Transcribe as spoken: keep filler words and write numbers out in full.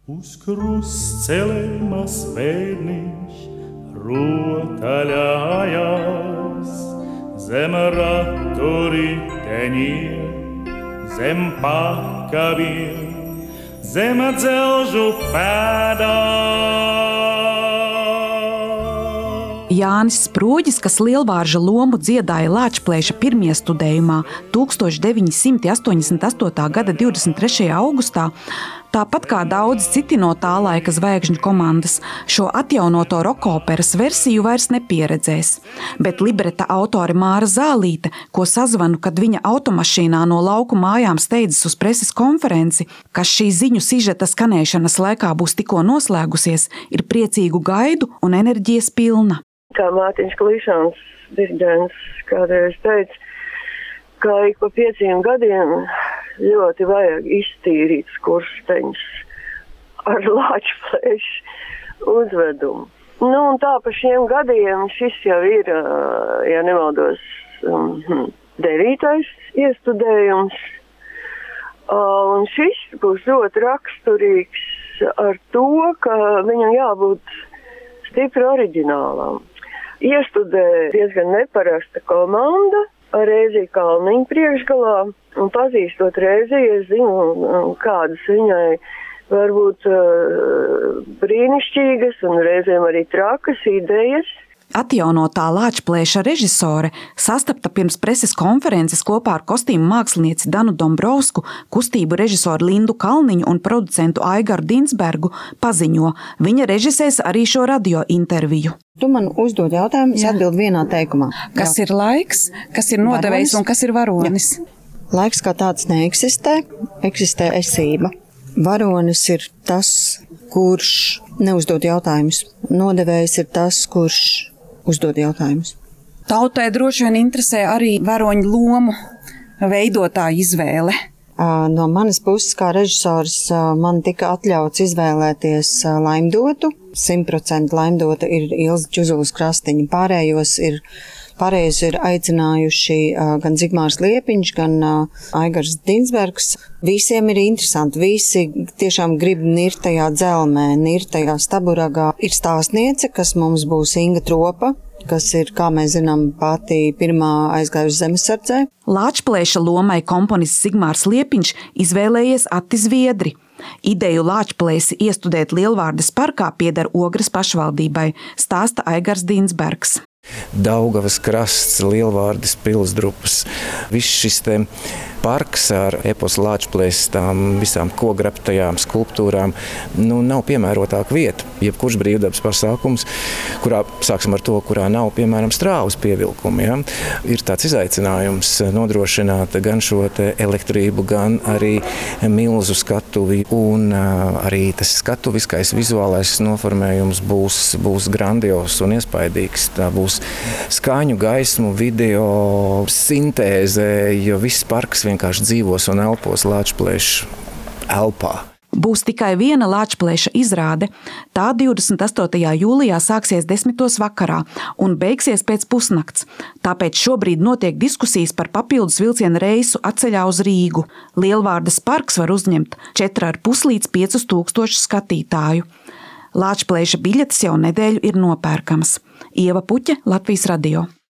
Uz krustcelēm svētniņš rotaļājās, zem raturiteņiem, zem pakaviem, zem dzelžu pēdām. Jānis Sprūģis, kas Lielvārža lomu dziedāja Lāčplēša pirmiestudējumā tūkstoš deviņi simti astoņdesmit astotā gada divdesmit trešajā augustā, tāpat kā daudz citi no tā laika zvaigžņu komandas, šo atjaunoto rokoperas versiju vairs nepieredzēs. Bet libreta autore Māra Zālīte, ko sazvanu, kad viņa automašīnā no lauku mājām steidzas uz preses konferenci, kas šī ziņu sižeta skanēšanas laikā būs tikko noslēgusies, ir priecīgu gaidu un enerģijas pilna. Kā Mārtiņš Klišāns, diriģents, kādreiz teica, ka ik pa pieciem gadiem ļoti vajag iztīrīt skursteņus ar Lāčplēša uzvedumu. Nu, un tā pa šiem gadiem šis jau ir, ja nemaldos, um, devītais iestudējums. Un šis būs ļoti raksturīgs ar to, ka viņam jābūt stipri oriģinālam. Iestudē diezgan neparasta komanda ar Rēziju Kalniņu priekšgalā, un pazīstot Rēziju, es zinu, kādas viņai varbūt uh, brīnišķīgas un reizēm arī trakas idejas. Atjaunotā Lāčplēša režisore sastapta pirms preses konferences kopā ar kostīmu mākslinieci Danu Dombrovsku, kustību režisoru Lindu Kalniņu un producentu Aigaru Dinsbergu paziņo, viņa režisēs arī šo radio interviju. Tu man uzdod jautājumu, es atbildu vienā teikumā. Kas ir laiks, kas ir nodevējs un kas ir varonis? Jā. Laiks kā tāds neeksistē, eksistē esība. Varonis ir tas, kurš neuzdod jautājumus. Nodevējs ir tas, kurš uzdod jautājumus. Tautai droši vien interesē arī varoņu lomu veidotāja izvēle. No manas puses, kā režisors, man tika atļauts izvēlēties Laimdotu. simt procenti Laimdota ir Ilze Čuzulas Krastiņa. Pārējos ir, pārējos ir aicinājuši gan Zigmārs Liepiņš, gan Aigars Dinsbergs. Visiem ir interesanti. Visi tiešām grib nirt tajā dzelmē, nirt tajā staburagā. Ir stāstniece, kas mums būs Inga Tropa, kas ir, kā mēs zinām, pati pirmā aizgājusi zemesardzē. Lāčplēša lomai komponists Zigmārs Liepiņš izvēlējies Ati Zviedri. Ideju Lāčplēsi iestudēt Lielvārdes parkā pieder Ogres pašvaldībai, stāsta Aigars Dinsbergs. Daugavas krasts, Lielvārdes pilsdrupas, viss šis te parks ar eposu Lāčplēsi, tām visām kograptajām skulptūrām, nu, nav piemērotāka vieta. Jebkurš brīvdabas pasākums, kurā, sāksim ar to, kurā nav, piemēram, strāvas pievilkumi, ja? Ir tāds izaicinājums nodrošināt gan šo te elektrību, gan arī milzu skatuvi, un uh, arī tas skatuviskais vizuālais noformējums būs, būs grandios un iespaidīgs. Tā būs skaņu, gaismu, video, sintēze, jo viss parks vienkārši dzīvos un elpos Lāčplēša elpā. Būs tikai viena Lāčplēša izrāde. Tā divdesmit astotajā jūlijā sāksies desmitos vakarā un beigsies pēc pusnakts. Tāpēc šobrīd notiek diskusijas par papildus vilciena reisu atceļā uz Rīgu. Lielvārdes parks var uzņemt četri ar pus līdz piecus tūkstošus skatītāju. Lāčplēša biļetes jau nedēļu ir nopērkamas. Ieva Puķe, Latvijas radio.